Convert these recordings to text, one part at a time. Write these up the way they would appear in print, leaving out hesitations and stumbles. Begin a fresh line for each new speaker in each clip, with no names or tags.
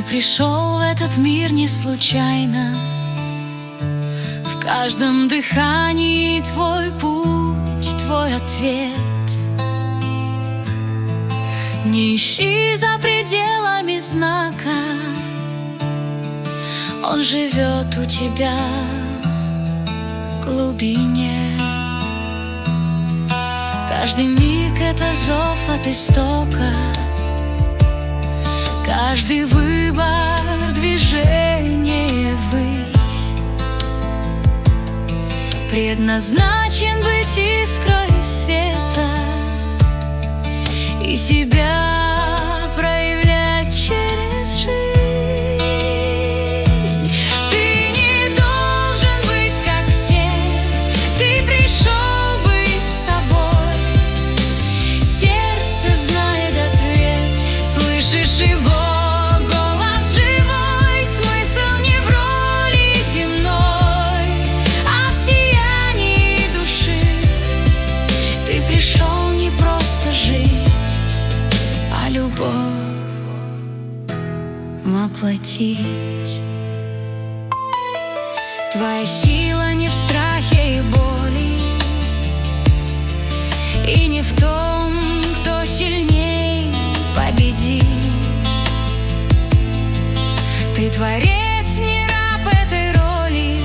пришел в этот мир не случайно. В каждом дыхании твой путь, твой ответ. Не ищи за пределами знака, он живет у тебя в глубине. Каждый миг — это зов от истока, каждый выбор — движение ввысь. Предназначен быть искрой света и себя проявлять через жизнь. Ты не должен быть как все, ты пришел быть собой. Сердце знает ответ, слышишь его голос живой. Смысл не в роли земной, а в сиянии души. Ты пришел не просто жить, а любовь воплотить. Твоя сила не в страхе и боли, и не в том, кто сильней победит. Ты творец, не раб этой роли.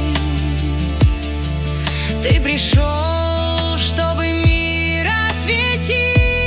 Ты пришел, чтобы мир осветить.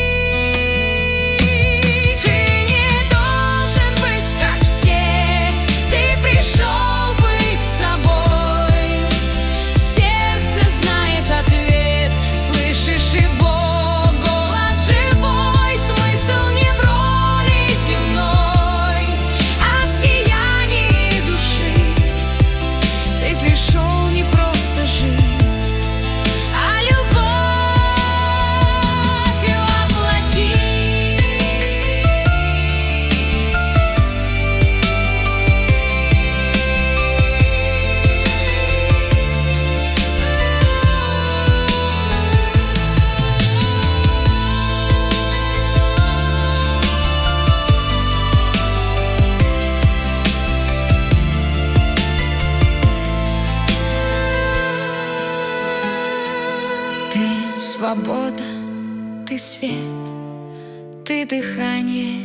Ты свобода, ты свет, ты дыхание,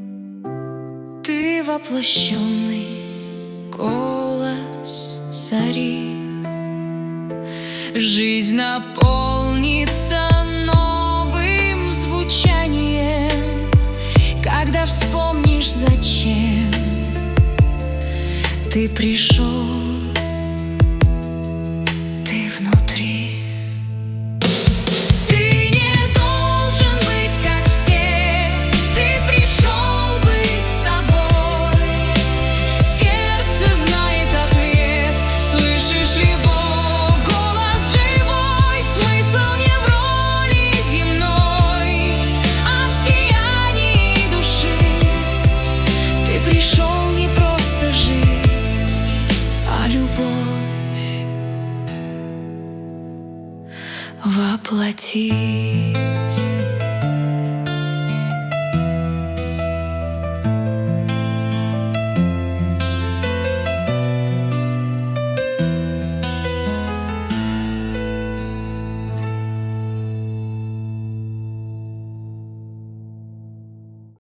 ты воплощенный голос зари. Жизнь наполнится новым звучанием, когда вспомнишь, зачем ты пришел. Ты внутри. Воплоти.